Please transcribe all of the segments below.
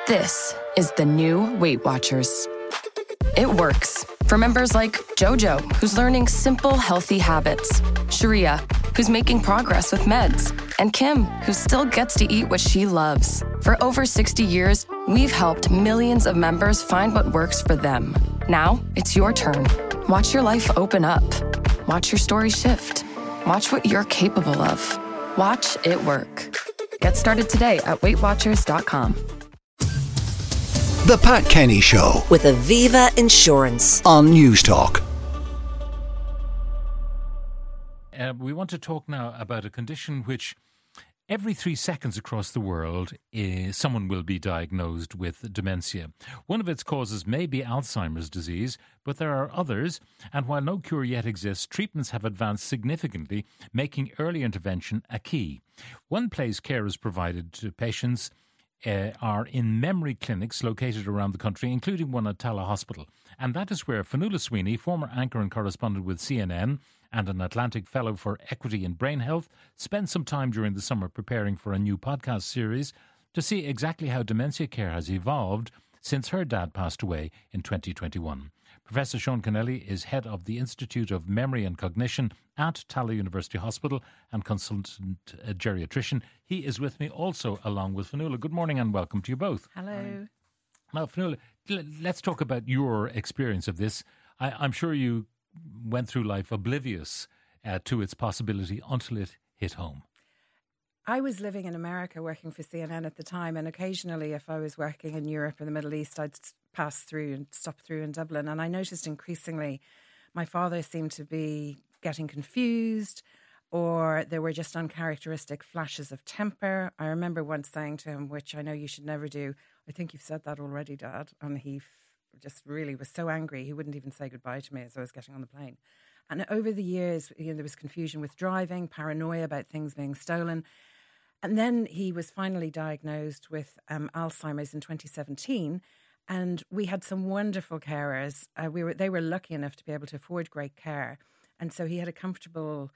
This is the new Weight Watchers. It works for members like Jojo, who's learning simple, healthy habits, Sharia, who's making progress with meds, and Kim, who still gets to eat what she loves. For over 60 years, we've helped millions of members find what works for them. Now, it's your turn. Watch your life open up. Watch your story shift. Watch what you're capable of. Watch it work. Get started today at WeightWatchers.com. The Pat Kenny Show with Aviva Insurance on News Talk. We want to talk now about a condition which every 3 seconds across the world someone will be diagnosed with dementia. One of its causes may be Alzheimer's disease, but there are others, and while no cure yet exists, treatments have advanced significantly, making early intervention a key. One place care is provided to patients are in memory clinics located around the country, including one at Tallaght Hospital. And that is where Fionnuala Sweeney, former anchor and correspondent with CNN and an Atlantic Fellow for Equity in Brain Health, spent some time during the summer preparing for a new podcast series to see exactly how dementia care has evolved since her dad passed away in 2021. Professor Sean Kennelly is head of the Institute of Memory and Cognition at Tallaght University Hospital and consultant geriatrician. He is with me also along with Fionnuala. Good morning and welcome to you both. Hello. Now, Fionnuala, let's talk about your experience of this. I'm sure you went through life oblivious to its possibility until it hit home. I was living in America working for CNN at the time, and occasionally if I was working in Europe or the Middle East, I'd pass through and stop through in Dublin, and I noticed increasingly my father seemed to be getting confused, or there were just uncharacteristic flashes of temper. I remember once saying to him, which I know you should never do, "I think you've said that already, Dad," and he just really was so angry he wouldn't even say goodbye to me as I was getting on the plane. And over the years, there was confusion with driving, paranoia about things being stolen. And then he was finally diagnosed with Alzheimer's in 2017, and we had some wonderful carers. They were lucky enough to be able to afford great care, and so he had a comfortable,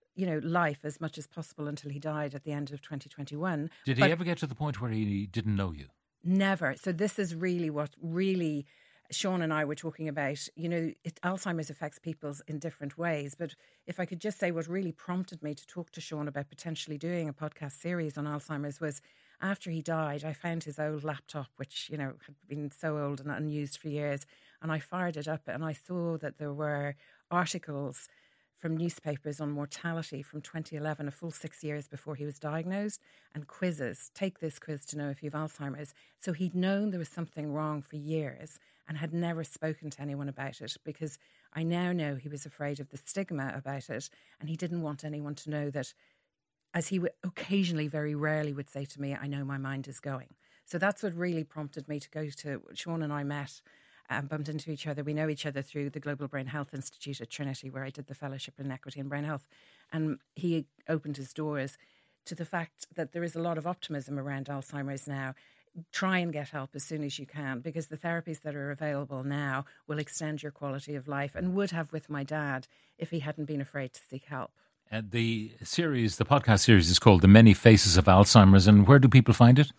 life as much as possible until he died at the end of 2021. Did he ever get to the point where he didn't know you? Never. So this is really what really Sean and I were talking about. Alzheimer's affects people in different ways. But if I could just say what really prompted me to talk to Sean about potentially doing a podcast series on Alzheimer's was after he died, I found his old laptop, which, had been so old and unused for years. And I fired it up and I saw that there were articles from newspapers on mortality from 2011, a full 6 years before he was diagnosed, and quizzes. Take this quiz to know if you have Alzheimer's. So he'd known there was something wrong for years and had never spoken to anyone about it, because I now know he was afraid of the stigma about it, and he didn't want anyone to know that, as he occasionally, very rarely would say to me, "I know my mind is going." So that's what really prompted me to go to, Sean and I met, bumped into each other. We know each other through the Global Brain Health Institute at Trinity, where I did the fellowship in equity and brain health. And he opened his doors to the fact that there is a lot of optimism around Alzheimer's now. Try and get help as soon as you can, because the therapies that are available now will extend your quality of life, and would have with my dad if he hadn't been afraid to seek help. The podcast series is called The Many Faces of Alzheimer's, and where do people find it?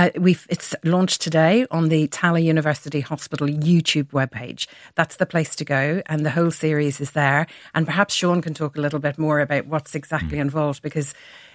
It's launched today on the Tallaght University Hospital YouTube webpage. That's the place to go, and the whole series is there. And perhaps Sean can talk a little bit more about what's exactly involved, because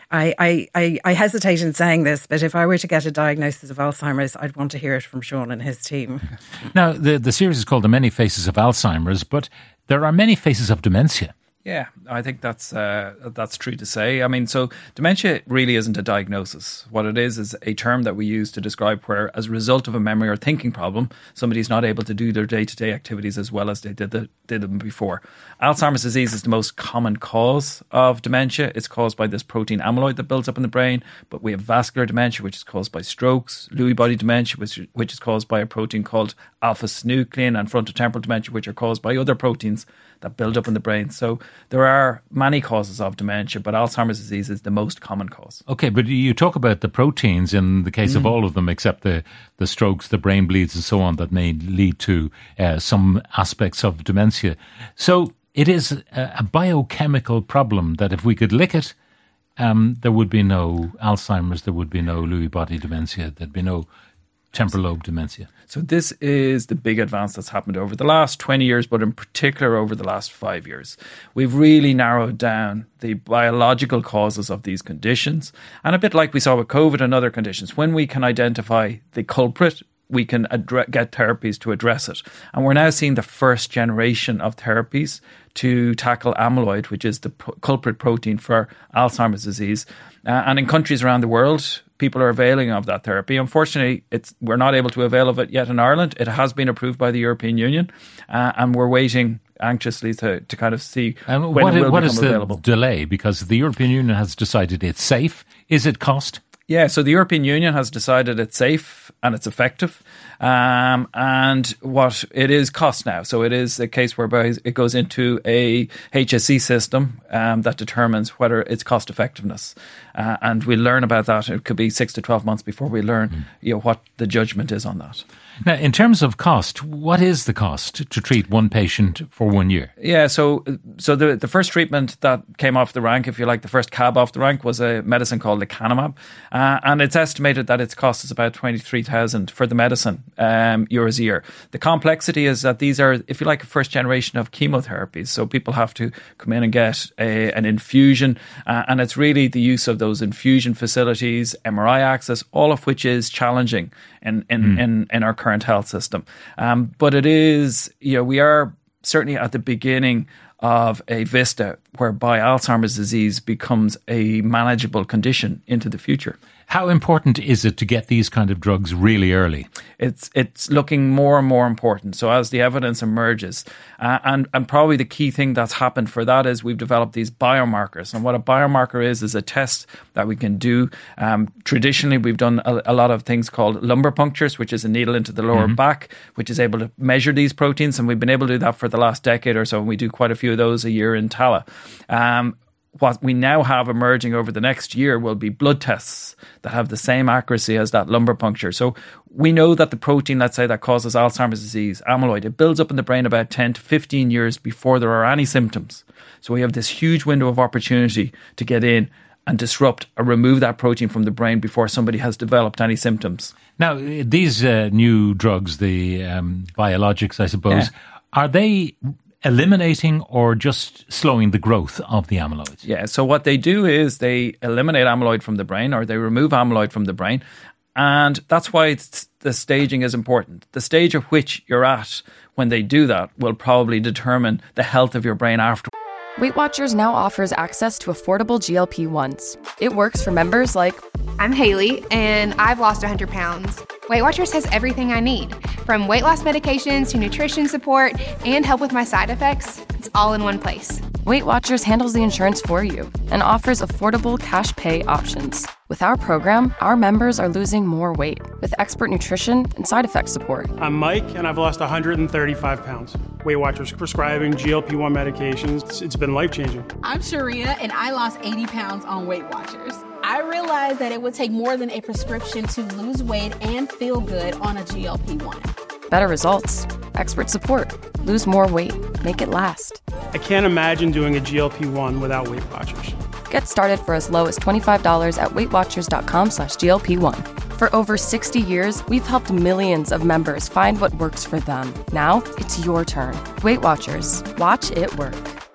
I hesitate in saying this, but if I were to get a diagnosis of Alzheimer's, I'd want to hear it from Sean and his team. Now, the series is called The Many Faces of Alzheimer's, but there are many faces of dementia. Yeah, I think that's true to say. I mean, so dementia really isn't a diagnosis. What it is a term that we use to describe where, as a result of a memory or thinking problem, somebody's not able to do their day-to-day activities as well as they did them before. Alzheimer's disease is the most common cause of dementia. It's caused by this protein amyloid that builds up in the brain. But we have vascular dementia, which is caused by strokes, Lewy body dementia, which is caused by a protein called alpha-synuclein, and frontotemporal dementia, which are caused by other proteins that build up in the brain. So there are many causes of dementia, but Alzheimer's disease is the most common cause. Okay, but you talk about the proteins in the case of all of them, except the strokes, the brain bleeds and so on, that may lead to some aspects of dementia. So it is a biochemical problem that if we could lick it, there would be no Alzheimer's, there would be no Lewy body dementia, there'd be no temporal lobe dementia? So this is the big advance that's happened over the last 20 years, but in particular over the last 5 years. We've really narrowed down the biological causes of these conditions. And a bit like we saw with COVID and other conditions, when we can identify the culprit, we can get therapies to address it. And we're now seeing the first generation of therapies to tackle amyloid, which is the culprit protein for Alzheimer's disease. And in countries around the world, people are availing of that therapy. Unfortunately, we're not able to avail of it yet in Ireland. It has been approved by the European Union, and we're waiting anxiously to kind of see when it will become available. What is the delay? Because the European Union has decided it's safe. Is it cost? Yeah, so the European Union has decided it's safe and it's effective. And what it is cost now. So it is a case whereby it goes into a HSE system that determines whether it's cost effectiveness. And we'll learn about that. It could be 6 to 12 months before we learn what the judgment is on that. Now, in terms of cost, what is the cost to treat one patient for 1 year? Yeah, so the first treatment that came off the rank, if you like, the first cab off the rank was a medicine called lecanemab. And it's estimated that its cost is about 23,000 for the medicine euros a year. The complexity is that these are, if you like, a first generation of chemotherapies. So people have to come in and get an infusion. And it's really the use of those infusion facilities, MRI access, all of which is challenging in our current health system. But it is, we are certainly at the beginning of a vista whereby Alzheimer's disease becomes a manageable condition into the future. How important is it to get these kind of drugs really early? It's looking more and more important. So as the evidence emerges, and probably the key thing that's happened for that is we've developed these biomarkers. And what a biomarker is a test that we can do. Traditionally, we've done a lot of things called lumbar punctures, which is a needle into the lower back, which is able to measure these proteins. And we've been able to do that for the last decade or so. And we do quite a few of those a year in Tala. What we now have emerging over the next year will be blood tests that have the same accuracy as that lumbar puncture. So we know that the protein, let's say, that causes Alzheimer's disease, amyloid, it builds up in the brain about 10 to 15 years before there are any symptoms. So we have this huge window of opportunity to get in and disrupt or remove that protein from the brain before somebody has developed any symptoms. Now, these new drugs, the biologics, I suppose, are they eliminating or just slowing the growth of the amyloid? Yeah, so what they do is they eliminate amyloid from the brain, or they remove amyloid from the brain, and that's why the staging is important. The stage at which you're at when they do that will probably determine the health of your brain after. Weight Watchers now offers access to affordable GLP-1s. It works for members like... I'm Haley, and I've lost 100 pounds. Weight Watchers has everything I need, from weight loss medications to nutrition support and help with my side effects. It's all in one place. Weight Watchers handles the insurance for you and offers affordable cash pay options. With our program, our members are losing more weight with expert nutrition and side effect support. I'm Mike, and I've lost 135 pounds. Weight Watchers prescribing GLP-1 medications. It's been life-changing. I'm Sharia, and I lost 80 pounds on Weight Watchers. I realized that it would take more than a prescription to lose weight and feel good on a GLP-1. Better results, expert support, lose more weight, make it last. I can't imagine doing a GLP-1 without Weight Watchers. Get started for as low as $25 at WeightWatchers.com/GLP-1. For over 60 years, we've helped millions of members find what works for them. Now it's your turn. Weight Watchers. Watch it work.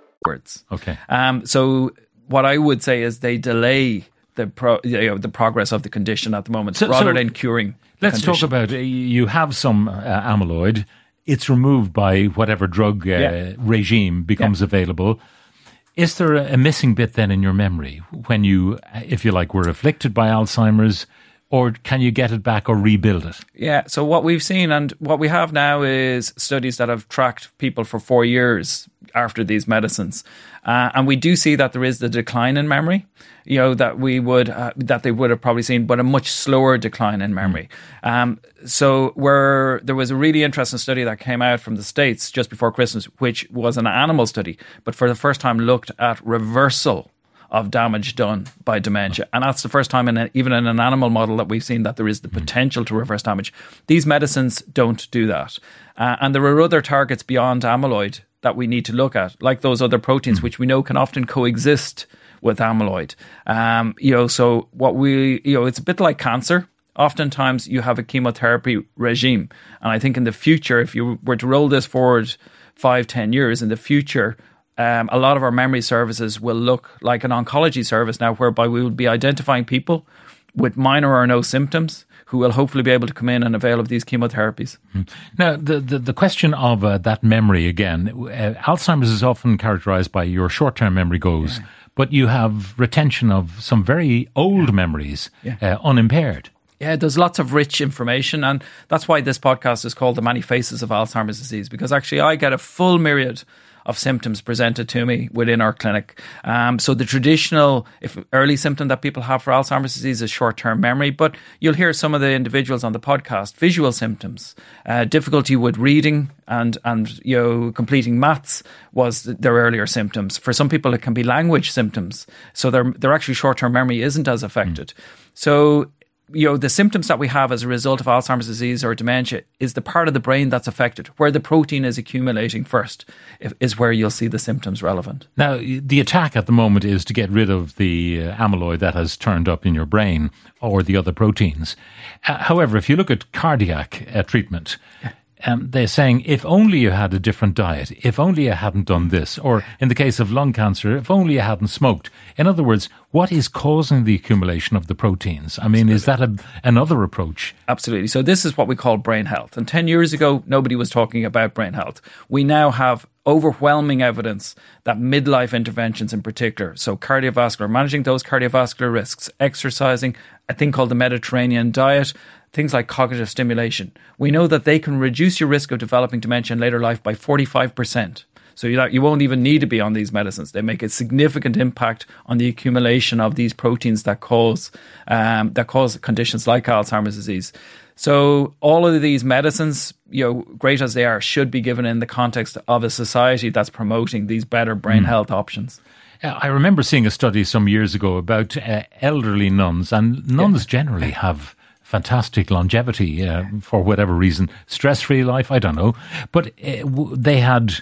Okay. So what I would say is they delay the progress of the condition at the moment rather than curing. Let's talk about, you have some amyloid. It's removed by whatever drug regime becomes available. Is there a missing bit then in your memory when you, if you like, were afflicted by Alzheimer's, or can you get it back or rebuild it? Yeah, so what we've seen and what we have now is studies that have tracked people for 4 years after these medicines. And we do see that there is the decline in memory, that they would have probably seen, but a much slower decline in memory. So there was a really interesting study that came out from the States just before Christmas, which was an animal study, but for the first time looked at reversal of damage done by dementia. And that's the first time even in an animal model that we've seen that there is the potential to reverse damage. These medicines don't do that. And there are other targets beyond amyloid that we need to look at, like those other proteins, which we know can often coexist with amyloid. So it's a bit like cancer. oftentimes you have a chemotherapy regime. And I think in the future, if you were to roll this forward 5-10 years in the future, a lot of our memory services will look like an oncology service now, whereby we will be identifying people with minor or no symptoms who will hopefully be able to come in and avail of these chemotherapies. Now, the question of that memory again, Alzheimer's is often characterized by your short-term memory goes, but you have retention of some very old memories, unimpaired. Yeah, there's lots of rich information, and that's why this podcast is called The Many Faces of Alzheimer's Disease, because actually I get a full myriad of symptoms presented to me within our clinic. So the traditional early symptom that people have for Alzheimer's disease is short-term memory, but you'll hear some of the individuals on the podcast, visual symptoms, difficulty with reading and completing maths was their earlier symptoms. For some people, it can be language symptoms. So their actually short-term memory isn't as affected. So the symptoms that we have as a result of Alzheimer's disease or dementia is the part of the brain that's affected, where the protein is accumulating first, is where you'll see the symptoms relevant. Now, the attack at the moment is to get rid of the amyloid that has turned up in your brain or the other proteins. However, if you look at cardiac treatment, they're saying if only you had a different diet, if only you hadn't done this, or in the case of lung cancer, if only you hadn't smoked. In other words, what is causing the accumulation of the proteins? I mean, is that another approach? Absolutely. So this is what we call brain health. And 10 years ago, nobody was talking about brain health. We now have overwhelming evidence that midlife interventions in particular, so cardiovascular, managing those cardiovascular risks, exercising, a thing called the Mediterranean diet, things like cognitive stimulation. We know that they can reduce your risk of developing dementia in later life by 45%. So you won't even need to be on these medicines. They make a significant impact on the accumulation of these proteins that cause conditions like Alzheimer's disease. So all of these medicines, great as they are, should be given in the context of a society that's promoting these better brain health options. I remember seeing a study some years ago about elderly nuns, and nuns generally have fantastic longevity for whatever reason, stress-free life, I don't know. But they had,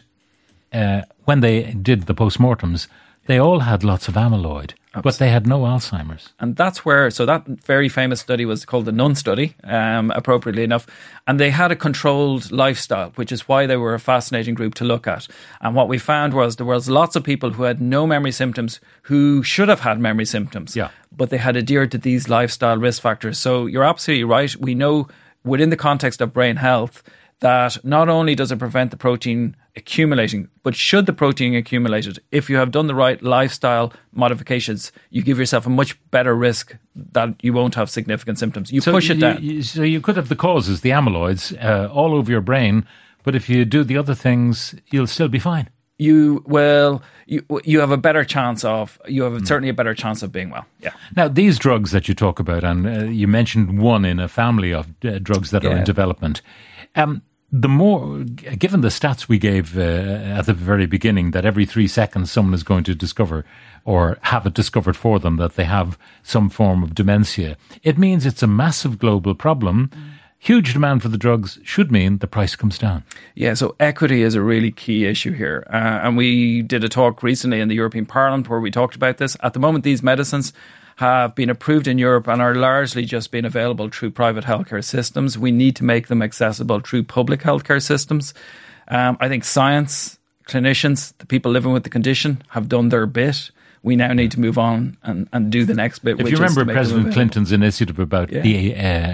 when they did the postmortems, they all had lots of amyloid, but they had no Alzheimer's. And that's where, so that very famous study was called the Nun study, appropriately enough. And they had a controlled lifestyle, which is why they were a fascinating group to look at. And what we found was there was lots of people who had no memory symptoms who should have had memory symptoms, but they had adhered to these lifestyle risk factors. So you're absolutely right. We know within the context of brain health that not only does it prevent the protein accumulating, but should the protein accumulate it, if you have done the right lifestyle modifications, you give yourself a much better risk that you won't have significant symptoms. You push it down. So you could have the causes, the amyloids, all over your brain, but if you do the other things, you'll still be fine. You have a better chance of, certainly a better chance of being well. Yeah. Now, these drugs that you talk about, and you mentioned one in a family of drugs that are in development, the more, given the stats we gave at the very beginning, that every 3 seconds someone is going to discover or have it discovered for them that they have some form of dementia, it means it's a massive global problem. Huge demand for the drugs should mean the price comes down. Yeah, so equity is a really key issue here. And we did a talk recently in the European Parliament where we talked about this. At the moment, these medicines have been approved in Europe and are largely just being available through private healthcare systems. We need to make them accessible through public healthcare systems. I think science, clinicians, the people living with the condition have done their bit. We now need to move on and do the next bit. If you remember President Clinton's initiative about the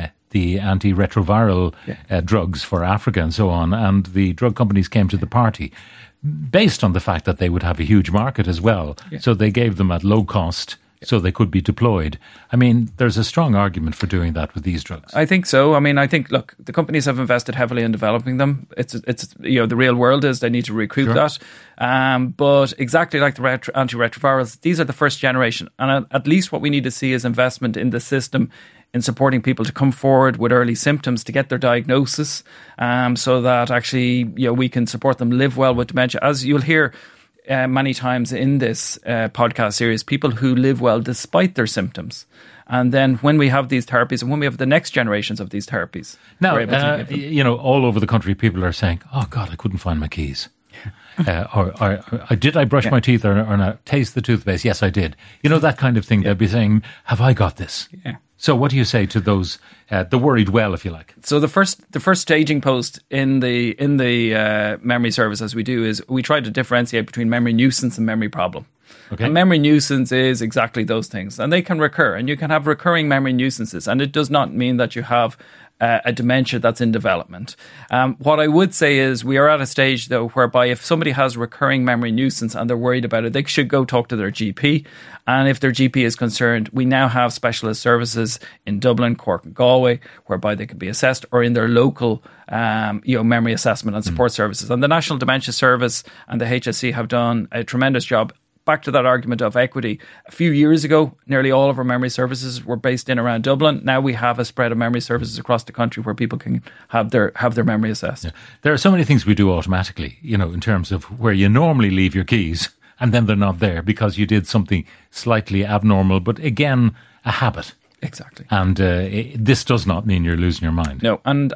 antiretroviral drugs for Africa and so on, and the drug companies came to the party based on the fact that they would have a huge market as well. So they gave them at low cost so they could be deployed. I mean, there's a strong argument for doing that with these drugs. I think so. I mean, I think, look, the companies have invested heavily in developing them. It's the real world is they need to recruit that. But exactly like the antiretrovirals, these are the first generation. And at least what we need to see is investment in the system in supporting people to come forward with early symptoms to get their diagnosis, so that actually we can support them live well with dementia. As you'll hear many times in this podcast series, people who live well despite their symptoms. And then when we have these therapies and when we have the next generations of these therapies, now, all over the country, people are saying, oh God, I couldn't find my keys. Or did I brush my teeth or not? Taste the toothpaste? Yes, I did. That kind of thing. They'll be saying, have I got this? So what do you say to those, the worried well, if you like? So the first staging post in the memory service, as we do, is we try to differentiate between memory nuisance and memory problem. Okay. And memory nuisance is exactly those things, and they can recur, and you can have recurring memory nuisances, and it does not mean that you have a dementia that's in development. What I would say is we are at a stage, though, whereby if somebody has recurring memory nuisance and they're worried about it, they should go talk to their GP. And if their GP is concerned, we now have specialist services in Dublin, Cork and Galway, whereby they can be assessed, or in their local memory assessment and support services. And the National Dementia Service and the HSE have done a tremendous job. Back to that argument of equity. A few years ago, nearly all of our memory services were based in around Dublin. Now we have a spread of memory services across the country where people can have their memory assessed. Yeah. There are so many things we do automatically, in terms of where you normally leave your keys and then they're not there because you did something slightly abnormal, but again, a habit. Exactly. And this does not mean you're losing your mind. No, and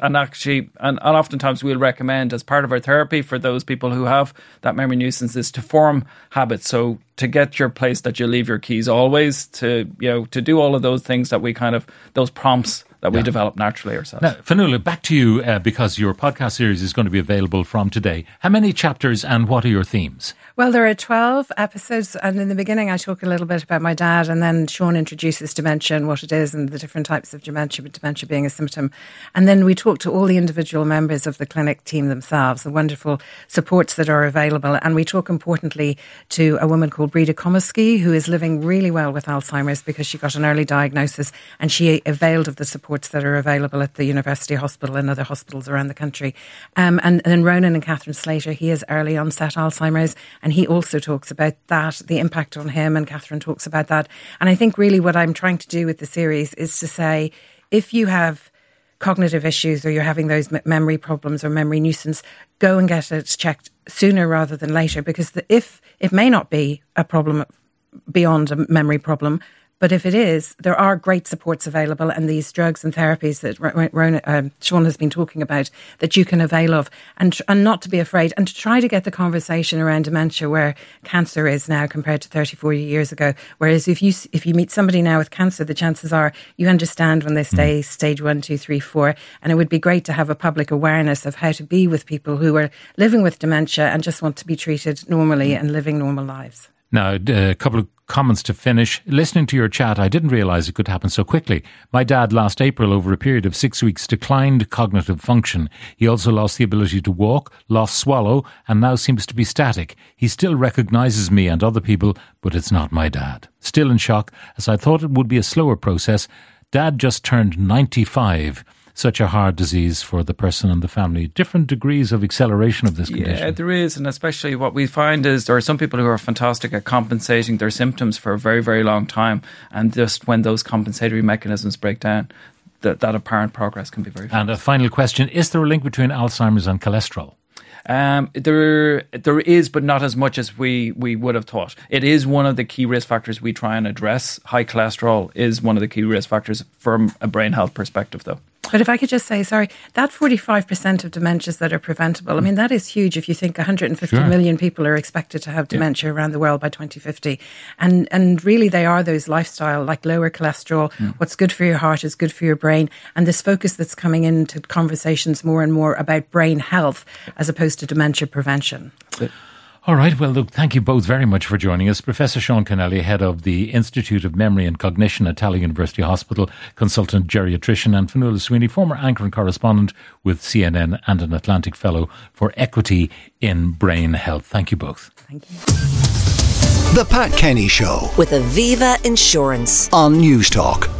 oftentimes we'll recommend as part of our therapy for those people who have that memory nuisance is to form habits. So to get your place that you leave your keys always, to do all of those things that we those prompts that we develop naturally ourselves. Now, Fionnuala, back to you because your podcast series is going to be available from today. How many chapters and what are your themes? Well, there are 12 episodes, and in the beginning I talk a little bit about my dad, and then Sean introduces dementia and what it is and the different types of dementia, but dementia being a symptom. And then we talk to all the individual members of the clinic team themselves, the wonderful supports that are available. And we talk importantly to a woman called Breda Comiskey, who is living really well with Alzheimer's because she got an early diagnosis and she availed of the supports that are available at the University Hospital and other hospitals around the country. And then Ronan and Catherine Slater, he has early onset Alzheimer's, and he also talks about that, the impact on him, and Catherine talks about that. And I think really what I'm trying to do with the series is to say, if you have cognitive issues or you're having those memory problems or memory nuisance, go and get it checked sooner rather than later, because if it may not be a problem beyond a memory problem, but if it is, there are great supports available, and these drugs and therapies that Sean has been talking about that you can avail of, and not to be afraid, and to try to get the conversation around dementia where cancer is now compared to 30, 40 years ago. Whereas if you meet somebody now with cancer, the chances are you understand when they stay stage 1, 2, 3, 4, and it would be great to have a public awareness of how to be with people who are living with dementia and just want to be treated normally and living normal lives. Now, a couple of comments to finish. Listening to your chat, I didn't realise it could happen so quickly. My dad last April, over a period of 6 weeks, declined cognitive function. He also lost the ability to walk, lost swallow, and now seems to be static. He still recognises me and other people, but it's not my dad. Still in shock, as I thought it would be a slower process. Dad just turned 95. Such a hard disease for the person and the family. Different degrees of acceleration of this condition. Yeah, there is, and especially what we find is there are some people who are fantastic at compensating their symptoms for a very, very long time, and just when those compensatory mechanisms break down, that apparent progress can be very fast. And a final question, is there a link between Alzheimer's and cholesterol? There is, but not as much as we would have thought. It is one of the key risk factors we try and address. High cholesterol is one of the key risk factors from a brain health perspective, though. But if I could just say, that 45% of dementias that are preventable, I mean, that is huge if you think 150 million people are expected to have dementia around the world by 2050. And really they are those lifestyle, like lower cholesterol, what's good for your heart is good for your brain. And this focus that's coming into conversations more and more about brain health as opposed to dementia prevention. All right. Well, look, thank you both very much for joining us. Professor Sean Kennelly, head of the Institute of Memory and Cognition at Tallaght University Hospital, consultant geriatrician, and Fionnuala Sweeney, former anchor and correspondent with CNN and an Atlantic Fellow for Equity in Brain Health. Thank you both. Thank you. The Pat Kenny Show with Aviva Insurance on News Talk.